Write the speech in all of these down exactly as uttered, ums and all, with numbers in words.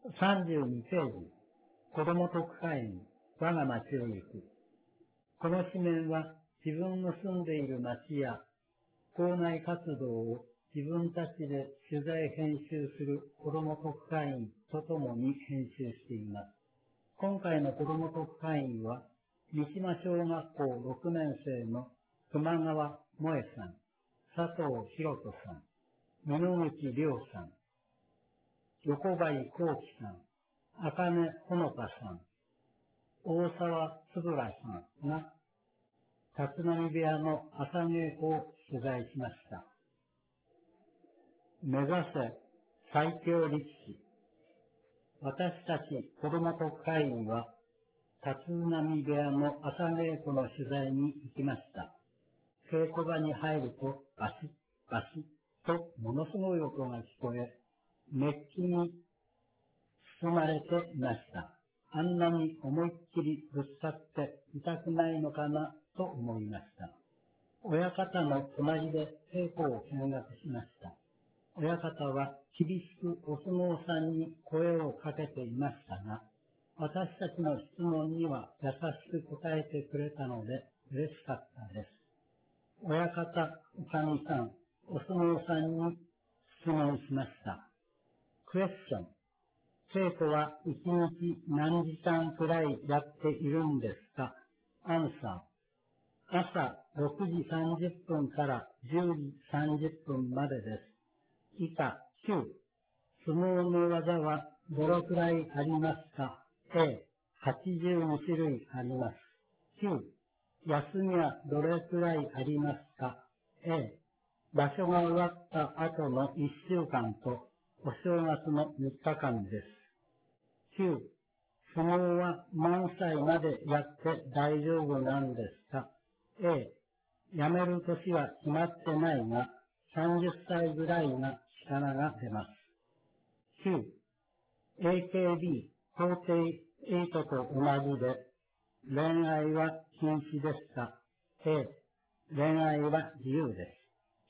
さんじゅうにページ、子ども特派員、我が町を行く。この紙面は自分の住んでいる町や校内活動を自分たちで取材編集する子ども特派員とともに編集しています。今回の子ども特派員は、三島小学校ろくねん生の熊川萌さん、佐藤博人さん、美濃口亮さん、横張幸喜さん、茜ほのかさん、大沢つぶらさんが、立浪部屋の朝稽古を取材しました。目指せ最強力士。私たち子ども特派員は、立浪部屋の朝稽古の取材に行きました。稽古場に入ると、バシッ、バシッとものすごい音が聞こえ、熱気に包まれていました。あんなに思いっきりぶつかって痛くないのかなと思いました。親方の隣で稽古を見学しました。親方は厳しくお相撲さんに声をかけていましたが、私たちの質問には優しく答えてくれたので嬉しかったです。親方、おかみさん、お相撲さんに質問しました。クエスチョン。稽古はいちにち何時間くらいやっているんですか？アンサー。朝ろくじさんじゅっぷんからじゅうじさんじゅっぷんまでです。以下、きゅう。相撲の技はどのくらいありますか？ A、はちじゅうにしゅるいあります。きゅう。休みはどれくらいありますか？ A、場所が終わった後のいっしゅうかんとお正月のみっかかんです。きゅう、相撲は何歳までやって大丈夫なんですか？ A、辞める年は決まってないが、さんじゅっさいぐらいが力が出ます。きゅう、エーケービーよんじゅうはち と同じで、恋愛は禁止ですか？ A、恋愛は自由です。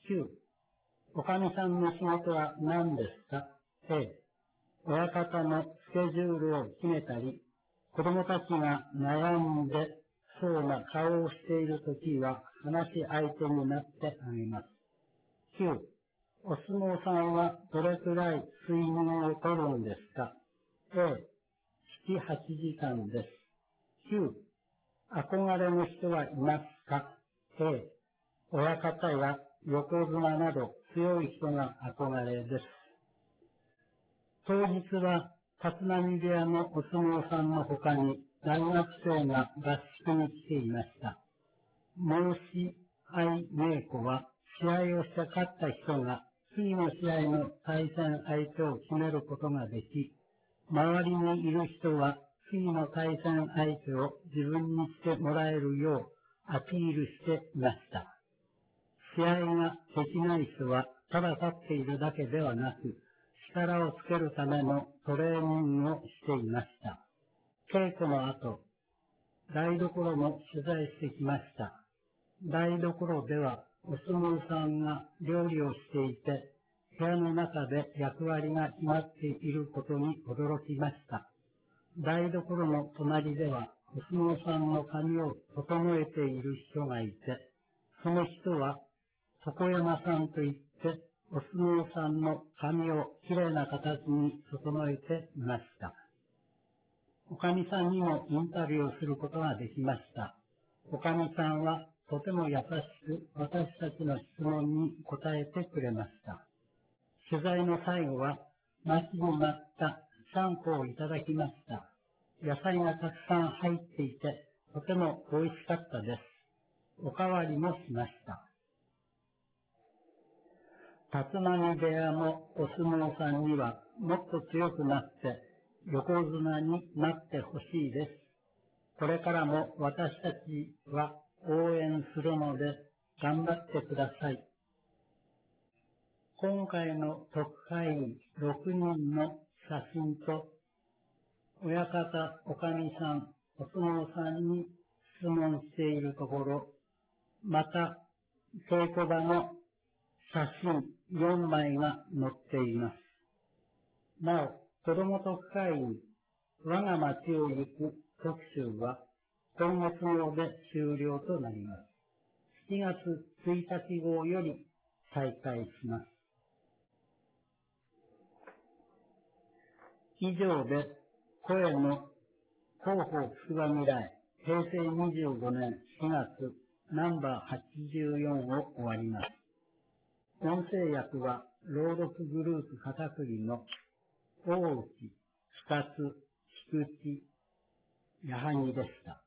きゅう、おかみさんの仕事は何ですか？ A、親方のスケジュールを決めたり、子供たちが悩んでそうな顔をしているときは話し相手になってあげます。きゅう、お相撲さんはどれくらい睡眠をとるんですか？ A、なな、はちじかんです。きゅう、憧れの人はいますか？ A、親方や横綱など強い人が憧れです。当日は立浪部屋のお相撲さんの他に大学生が合宿に来ていました。申し合い稽古は試合をして勝った人が次の試合の対戦相手を決めることができ、周りにいる人は次の対戦相手を自分にしてもらえるようアピールしていました。試合ができない人はただ立っているだけではなく、力をつけるためのトレーニングをしていました。稽古の後、台所も取材してきました。台所ではお相撲さんが料理をしていて、部屋の中で役割が決まっていることに驚きました。台所の隣ではお相撲さんの髪を整えている人がいて、その人は床山さんといって、お相撲さんの髪をきれいな形に整えていました。おかみさんにもインタビューをすることができました。おかみさんはとても優しく私たちの質問に答えてくれました。取材の最後は待ちに待ったちゃんこをいただきました。野菜がたくさん入っていてとても美味しかったです。おかわりもしました。立浪部屋のお相撲さんにはもっと強くなって横綱になってほしいです。これからも私たちは応援するので頑張ってください。今回の特派員ろくにんの写真と親方、おかみさん、お相撲さんに質問しているところ、また稽古場の写真よんまいが載っています。なお、 子ども特会員、我が町を行く特集は、今月号で終了となります。しちがつついたち号より再開します。以上で、声の広報つくば未来、平成にじゅうごねんしがつナンバーはちじゅうよんを終わります。音声訳は、朗読グループ片栗の大内、深津、菊池、矢作でした。